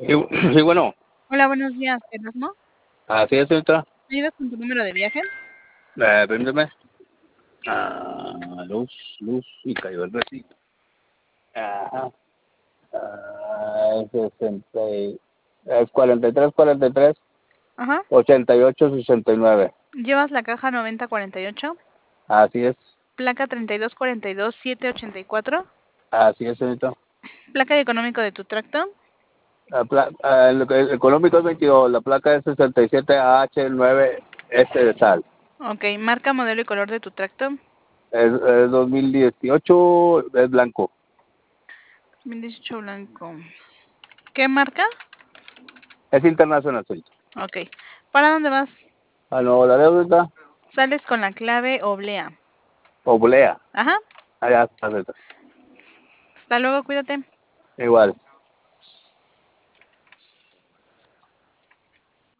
Sí, sí, bueno, Hola, buenos días, Erasmo. así es, señorita. ¿Me ayudas con tu número de viaje? Permíteme. Luz, y cayó el recibo. Ajá. 43, Ajá. 88, 69. Llevas la caja 9048, Así es, placa 3242784, así es, señorita. placa y económico de tu tracto. El económico es 22, la placa es 67AH9S de sal. Ok, marca, modelo y color de tu tracto. Es 2018, es blanco. 2018 blanco. ¿Qué marca? Es internacional, señorita. Ok. ¿Para dónde vas? A Nuevo Laredo, señorita. Sales con la clave oblea. Oblea. Ajá. Allá está, señorita. Hasta luego, cuídate. Igual.